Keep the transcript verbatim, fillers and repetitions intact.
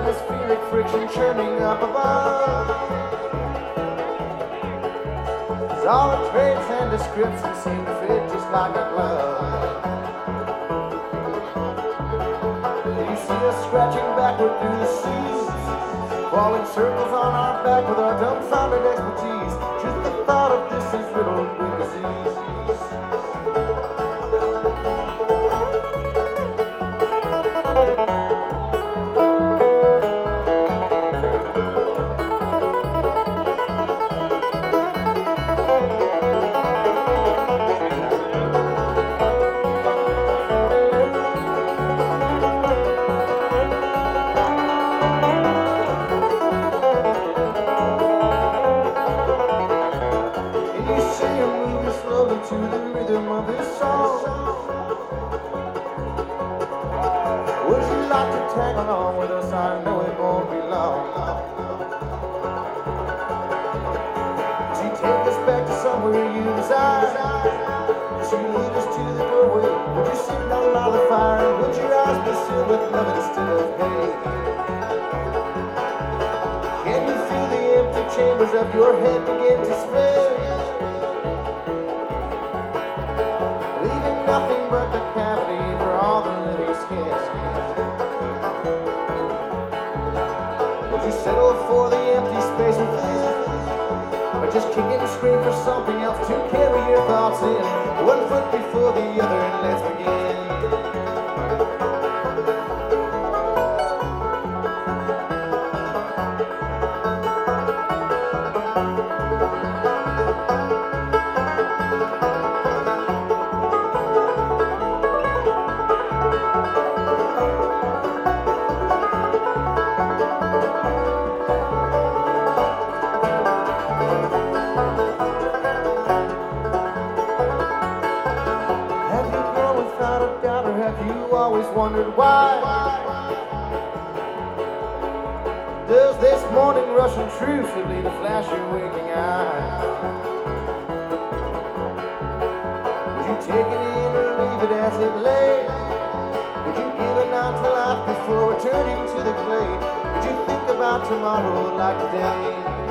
atmospheric friction churning up above. Cause all the traits and descriptions seem to fit just like a glove. You see us scratching backward through the seas, crawling circles on our back with our dumbfounded expertise. Just the thought of this is riddled with disease. To the rhythm of his song, would you like to tag along with us? I know it won't be long. Would you take us back to somewhere you desire? Would you lead us to the doorway? Would you sit down by the fire? And would your eyes be filled with love instead of hate? Can you feel the empty chambers of your head begin to sway? Nothing but the cavity for all the living skin. Would you settle for the empty space within? Or just kick and scream for something else to carry your thoughts in? One foot before the other and let's begin. Have you always wondered why? Does this morning rush intrusively to flash your waking eye? Would you take it in or leave it as it lay? Would you give a nod to life before returning to the clay? Would you think about tomorrow like today?